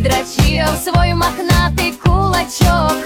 дрочил свой мохнатый кулачок.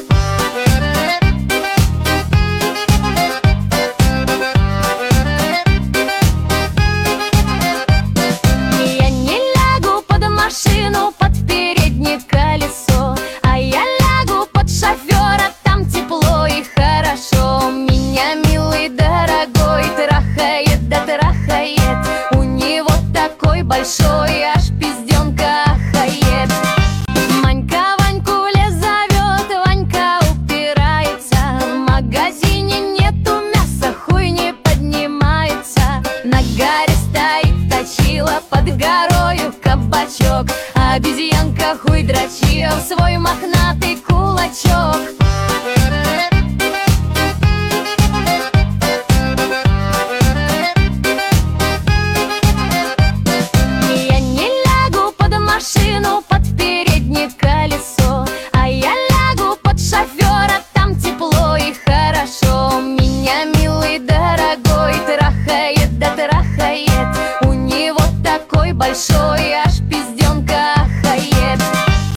Я не лягу под машину, под переднее колесо, а я лягу под шофера, там тепло и хорошо. Меня милый дорогой трахает, да трахает, у него такой большой, аж пизденка ахает. Манька Ваньку в лес зовет, Ванька упирается, в магазине нету мяса, хуй не поднимается. На горе стоит точила, под горою кабачок, а обезьянка хуй дрочил свой мохнатый кулачок.